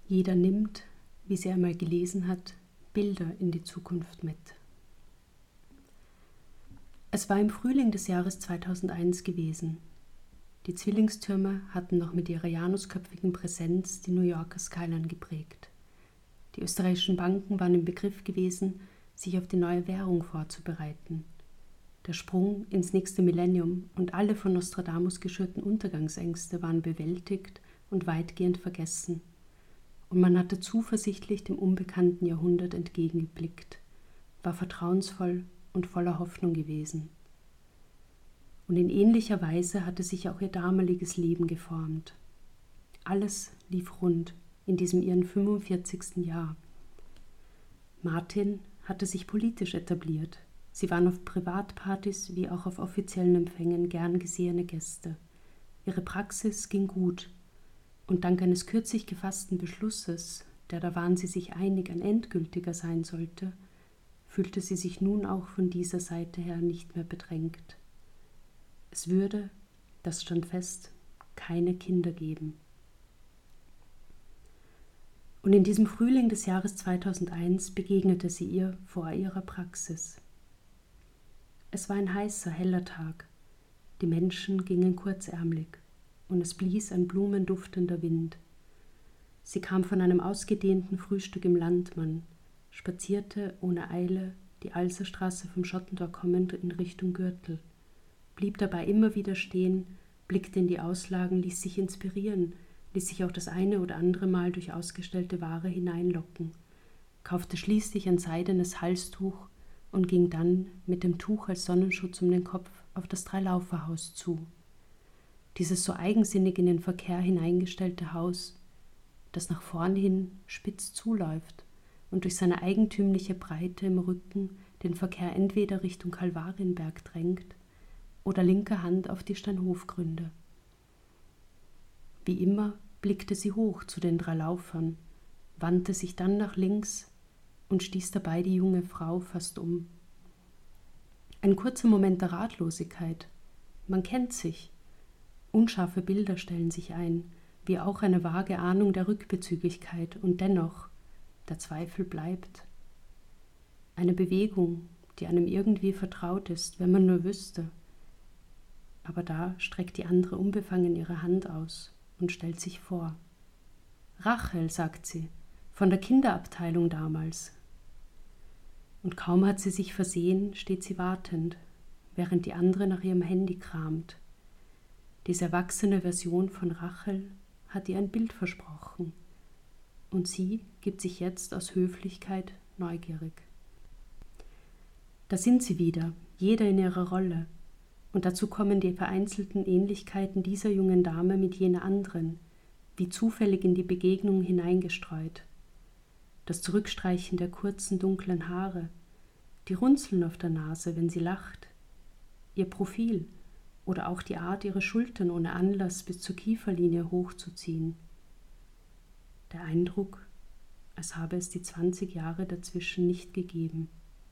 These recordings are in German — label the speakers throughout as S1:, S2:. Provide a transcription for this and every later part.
S1: Jeder nimmt, wie sie einmal gelesen hat, Bilder in die Zukunft mit. Es war im Frühling des Jahres 2001 gewesen. Die Zwillingstürme hatten noch mit ihrer janusköpfigen Präsenz die New Yorker Skyline geprägt. Die österreichischen Banken waren im Begriff gewesen, sich auf die neue Währung vorzubereiten. Der Sprung ins nächste Millennium und alle von Nostradamus geschürten Untergangsängste waren bewältigt und weitgehend vergessen. Und man hatte zuversichtlich dem unbekannten Jahrhundert entgegengeblickt, war vertrauensvoll und voller Hoffnung gewesen. Und in ähnlicher Weise hatte sich auch ihr damaliges Leben geformt. Alles lief rund in diesem ihren 45. Jahr. Martin hatte sich politisch etabliert. Sie waren auf Privatpartys wie auch auf offiziellen Empfängen gern gesehene Gäste. Ihre Praxis ging gut. Und dank eines kürzlich gefassten Beschlusses, der, da waren sie sich einig, ein endgültiger sein sollte, fühlte sie sich nun auch von dieser Seite her nicht mehr bedrängt. Es würde, das stand fest, keine Kinder geben. Und in diesem Frühling des Jahres 2001 begegnete sie ihr vor ihrer Praxis. Es war ein heißer, heller Tag. Die Menschen gingen kurzärmlich und es blies ein blumenduftender Wind. Sie kam von einem ausgedehnten Frühstück im Landmann, spazierte ohne Eile die Alserstraße vom Schottentor kommend in Richtung Gürtel, blieb dabei immer wieder stehen, blickte in die Auslagen, ließ sich inspirieren, ließ sich auch das eine oder andere Mal durch ausgestellte Ware hineinlocken, kaufte schließlich ein seidenes Halstuch und ging dann mit dem Tuch als Sonnenschutz um den Kopf auf das Dreilauferhaus zu. Dieses so eigensinnig in den Verkehr hineingestellte Haus, das nach vorn hin spitz zuläuft und durch seine eigentümliche Breite im Rücken den Verkehr entweder Richtung Kalvarienberg drängt oder linker Hand auf die Steinhofgründe. Wie immer blickte sie hoch zu den 3 Laufern, wandte sich dann nach links und stieß dabei die junge Frau fast um. Ein kurzer Moment der Ratlosigkeit. Man kennt sich. Unscharfe Bilder stellen sich ein, wie auch eine vage Ahnung der Rückbezüglichkeit, und dennoch, der Zweifel bleibt. Eine Bewegung, die einem irgendwie vertraut ist, wenn man nur wüsste. Aber da streckt die andere unbefangen ihre Hand aus und stellt sich vor. Rachel, sagt sie, von der Kinderabteilung damals. Und kaum hat sie sich versehen, steht sie wartend, während die andere nach ihrem Handy kramt. Diese erwachsene Version von Rachel hat ihr ein Bild versprochen. Und sie gibt sich jetzt aus Höflichkeit neugierig. Da sind sie wieder, jeder in ihrer Rolle. Und dazu kommen die vereinzelten Ähnlichkeiten dieser jungen Dame mit jener anderen, wie zufällig in die Begegnung hineingestreut. Das Zurückstreichen der kurzen, dunklen Haare, die Runzeln auf der Nase, wenn sie lacht, ihr Profil oder auch die Art, ihre Schultern ohne Anlass bis zur Kieferlinie hochzuziehen. Der Eindruck, als habe es die 20 Jahre dazwischen nicht gegeben.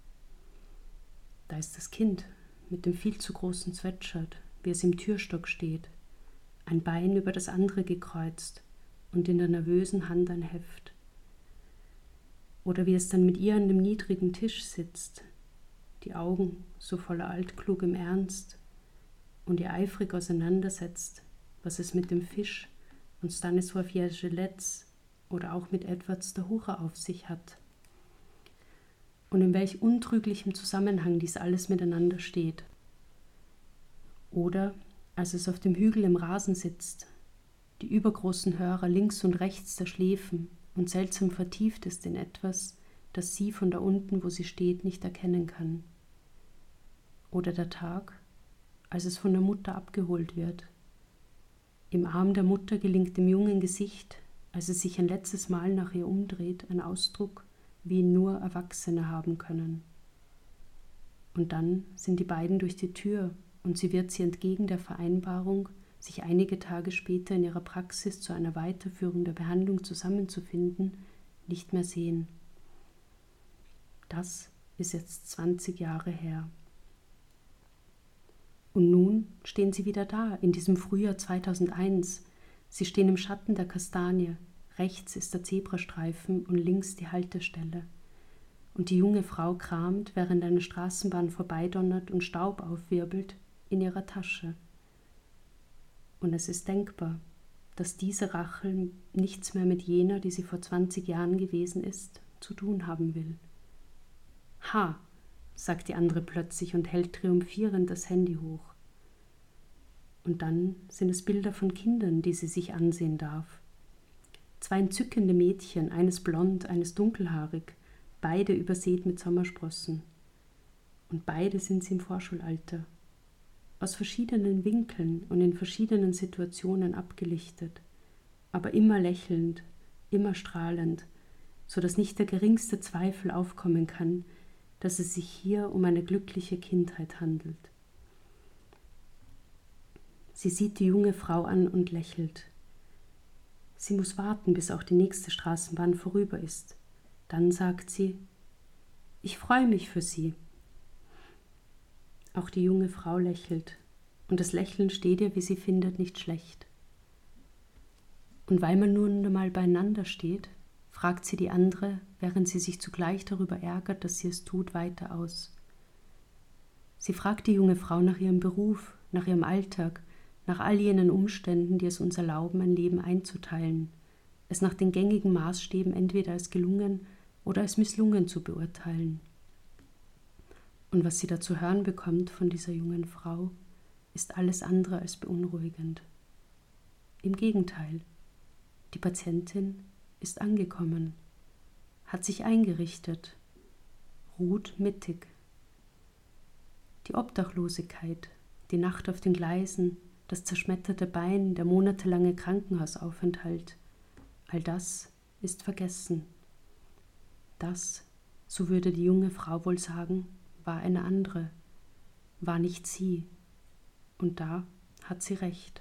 S1: Da ist das Kind mit dem viel zu großen Sweatshirt, wie es im Türstock steht, ein Bein über das andere gekreuzt und in der nervösen Hand ein Heft. Oder wie es dann mit ihr an dem niedrigen Tisch sitzt, die Augen so voller altklugem Ernst und ihr eifrig auseinandersetzt, was es mit dem Fisch und Stanisław Jerzy oder auch mit Edward Stachura auf sich hat. Und in welch untrüglichem Zusammenhang dies alles miteinander steht. Oder als es auf dem Hügel im Rasen sitzt, die übergroßen Hörer links und rechts der Schläfen und seltsam vertieft ist in etwas, das sie von da unten, wo sie steht, nicht erkennen kann. Oder der Tag, als es von der Mutter abgeholt wird. Im Arm der Mutter gelingt dem jungen Gesicht, als es sich ein letztes Mal nach ihr umdreht, ein Ausdruck, wie ihn nur Erwachsene haben können. Und dann sind die beiden durch die Tür und sie wird sie entgegen der Vereinbarung, sich einige Tage später in ihrer Praxis zu einer Weiterführung der Behandlung zusammenzufinden, nicht mehr sehen. Das ist jetzt 20 Jahre her. Und nun stehen sie wieder da, in diesem Frühjahr 2001. Sie stehen im Schatten der Kastanie, rechts ist der Zebrastreifen und links die Haltestelle. Und die junge Frau kramt, während eine Straßenbahn vorbeidonnert und Staub aufwirbelt, in ihrer Tasche. Und es ist denkbar, dass diese Rachel nichts mehr mit jener, die sie vor 20 Jahren gewesen ist, zu tun haben will. Ha, sagt die andere plötzlich und hält triumphierend das Handy hoch. Und dann sind es Bilder von Kindern, die sie sich ansehen darf. 2 entzückende Mädchen, eines blond, eines dunkelhaarig, beide übersät mit Sommersprossen. Und beide sind sie im Vorschulalter. Aus verschiedenen Winkeln und in verschiedenen Situationen abgelichtet, aber immer lächelnd, immer strahlend, so dass nicht der geringste Zweifel aufkommen kann, dass es sich hier um eine glückliche Kindheit handelt. Sie sieht die junge Frau an und lächelt. Sie muss warten, bis auch die nächste Straßenbahn vorüber ist. Dann sagt sie: Ich freue mich für Sie. Auch die junge Frau lächelt, und das Lächeln steht ihr, wie sie findet, nicht schlecht. Und weil man nun einmal beieinander steht, fragt sie die andere, während sie sich zugleich darüber ärgert, dass sie es tut, weiter aus. Sie fragt die junge Frau nach ihrem Beruf, nach ihrem Alltag, nach all jenen Umständen, die es uns erlauben, ein Leben einzuteilen, es nach den gängigen Maßstäben entweder als gelungen oder als misslungen zu beurteilen. Und was sie da zu hören bekommt von dieser jungen Frau, ist alles andere als beunruhigend. Im Gegenteil, die Patientin ist angekommen, hat sich eingerichtet, ruht mittig. Die Obdachlosigkeit, die Nacht auf den Gleisen, das zerschmetterte Bein, der monatelange Krankenhausaufenthalt, all das ist vergessen. Das, so würde die junge Frau wohl sagen, war eine andere, war nicht sie. Und da hat sie recht.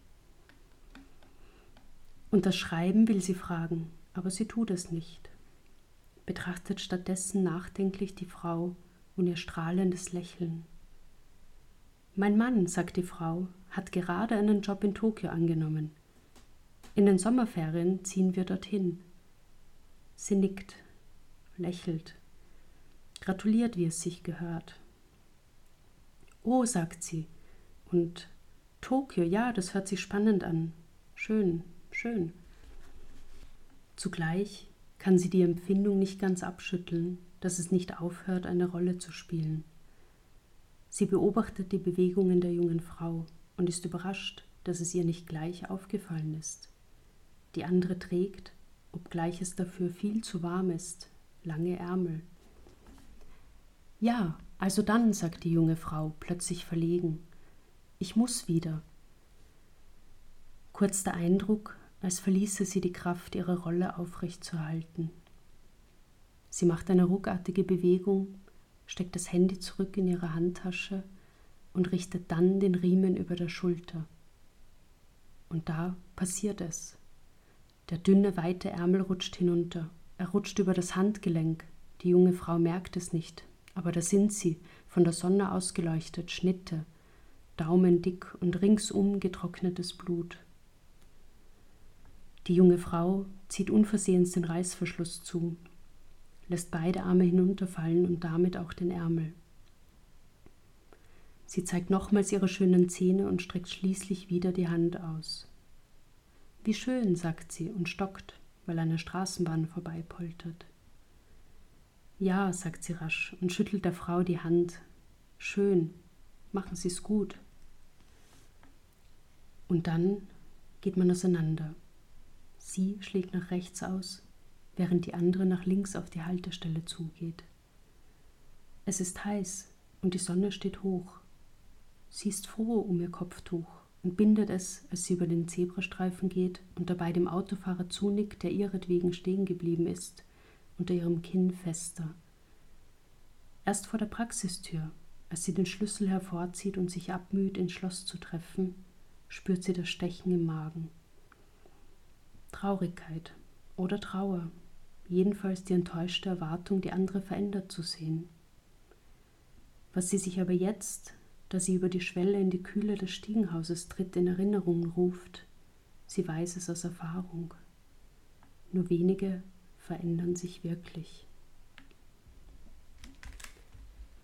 S1: Und das Schreiben will sie fragen, aber sie tut es nicht. Betrachtet stattdessen nachdenklich die Frau und ihr strahlendes Lächeln. Mein Mann, sagt die Frau, hat gerade einen Job in Tokio angenommen. In den Sommerferien ziehen wir dorthin. Sie nickt, lächelt, gratuliert, wie es sich gehört. Oh, sagt sie, und Tokio, ja, das hört sich spannend an. Schön, schön. Zugleich kann sie die Empfindung nicht ganz abschütteln, dass es nicht aufhört, eine Rolle zu spielen. Sie beobachtet die Bewegungen der jungen Frau und ist überrascht, dass es ihr nicht gleich aufgefallen ist. Die andere trägt, obgleich es dafür viel zu warm ist, lange Ärmel. Ja, also dann, sagt die junge Frau, plötzlich verlegen. Ich muss wieder. Kurz der Eindruck, als verließe sie die Kraft, ihre Rolle aufrechtzuerhalten. Sie macht eine ruckartige Bewegung, steckt das Handy zurück in ihre Handtasche und richtet dann den Riemen über der Schulter. Und da passiert es. Der dünne, weite Ärmel rutscht hinunter. Er rutscht über das Handgelenk. Die junge Frau merkt es nicht, aber da sind sie, von der Sonne ausgeleuchtet, Schnitte, daumendick und ringsum getrocknetes Blut. Die junge Frau zieht unversehens den Reißverschluss zu, lässt beide Arme hinunterfallen und damit auch den Ärmel. Sie zeigt nochmals ihre schönen Zähne und streckt schließlich wieder die Hand aus. Wie schön, sagt sie und stockt, weil eine Straßenbahn vorbeipoltert. Ja, sagt sie rasch und schüttelt der Frau die Hand. Schön, machen Sie's gut. Und dann geht man auseinander. Sie schlägt nach rechts aus, während die andere nach links auf die Haltestelle zugeht. Es ist heiß und die Sonne steht hoch. Sie ist froh um ihr Kopftuch und bindet es, als sie über den Zebrastreifen geht und dabei dem Autofahrer zunickt, der ihretwegen stehen geblieben ist, unter ihrem Kinn fester. Erst vor der Praxistür, als sie den Schlüssel hervorzieht und sich abmüht, ins Schloss zu treffen, spürt sie das Stechen im Magen. Traurigkeit oder Trauer, jedenfalls die enttäuschte Erwartung, die andere verändert zu sehen. Was sie sich aber jetzt, da sie über die Schwelle in die Kühle des Stiegenhauses tritt, in Erinnerung ruft, sie weiß es aus Erfahrung. Nur wenige verändern sich wirklich.